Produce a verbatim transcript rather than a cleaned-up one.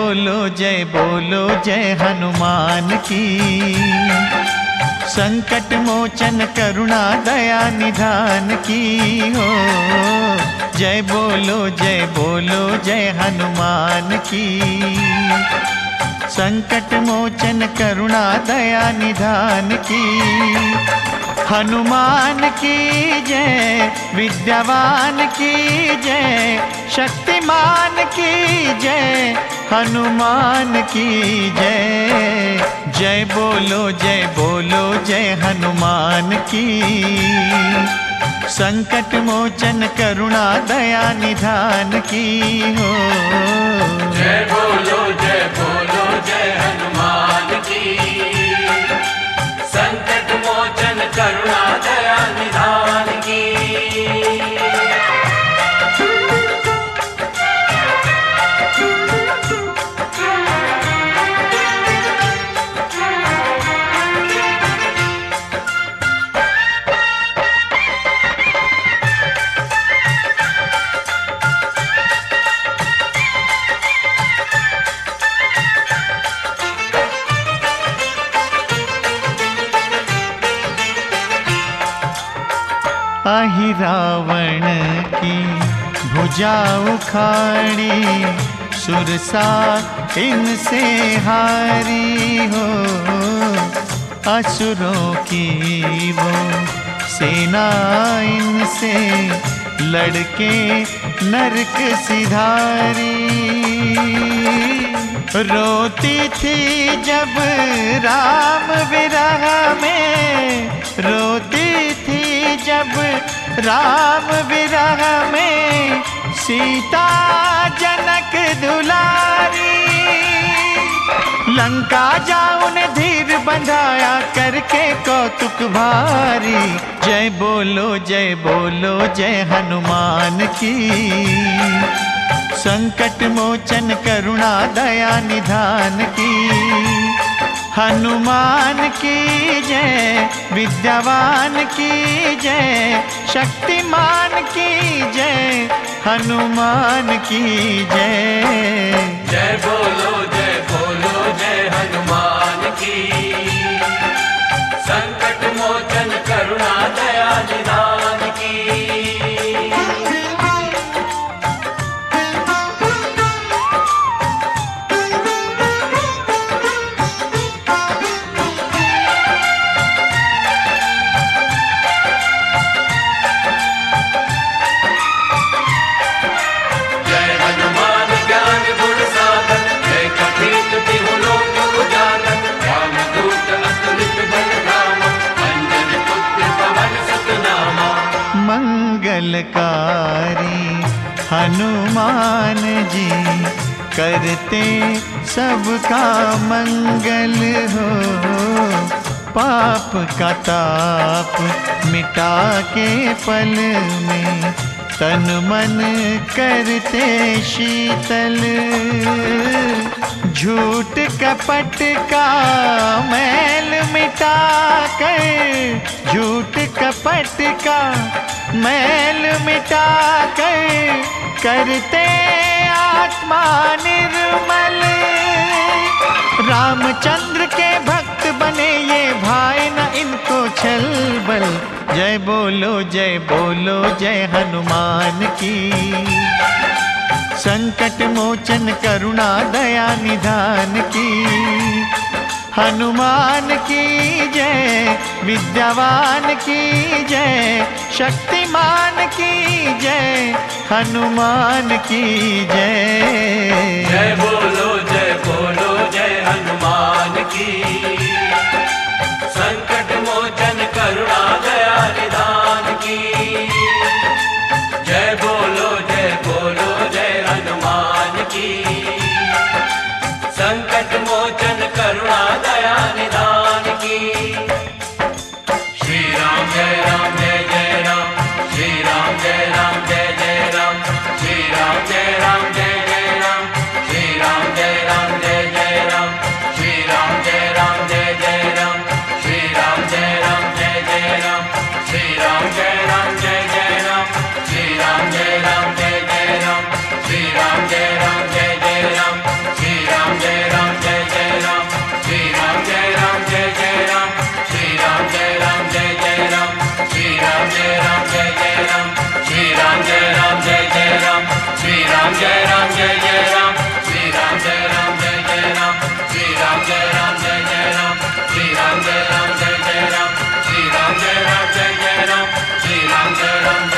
बोलो जय बोलो जय हनुमान की। संकट मोचन करुणा दया निधान की हो। जय बोलो जय बोलो जय हनुमान की। संकट मोचन करुणा दया निधान की। हनुमान की जय, विद्यावान की जय, शक्तिमान की जय, हनुमान की जय। जय बोलो जय बोलो जय हनुमान की। संकट मोचन करुणा दया निधान की हो। जय बोलो जय बोलो जय हनुमान की। संकट मोचन करुणा दया निधान की। आहि रावण की भुजा उखाड़ी, सुरसा इनसे हारी हो। असुरों की वो सेना इनसे लड़के नरक सिधारी। रोती थी जब राम विरह में, रोती थी जब राम विरह में, सीता जनक दुलारी। लंका जाऊं ने धीर बंधाया करके कौतुक भारी। जय बोलो जय बोलो जय हनुमान की। संकट मोचन करुणा दया निधान की। हनुमान की जय, विद्यावान की जय, शक्तिमान की जय, हनुमान की जय। जय बोलो जय बोलो जय हनुमान की। संकट मोचन करुणा दया निधान की। मंगलकारी हनुमान जी, करते सबका मंगल हो। पाप का ताप मिटा के पल में, तन मन करते शीतल। झूठ कपट का मैल मिटा कर, झूठ कपट का मैल मिटा कर, करते आत्मा निर्मल। रामचंद्र के भक्त बने ये भाई, न इनको छल बल। जय बोलो जय बोलो जय हनुमान की। संकट मोचन करुणा दया निधान की। हनुमान की जय, विद्यावान की जय, शक्तिमान की जय, हनुमान की जय। जय बोलो जय बोलो जय हनुमान की। संकट मोचन करुणा दया निधान की। जय बोलो जय बोलो जय हनुमान की। संकट मोचन करुणा दया निधान की। श्री राम जय राम जय जय राम, श्री राम जय राम जय जय राम, श्री राम जय राम जय जय राम, श्री राम जय राम जय जय राम, श्री राम जय राम जय राम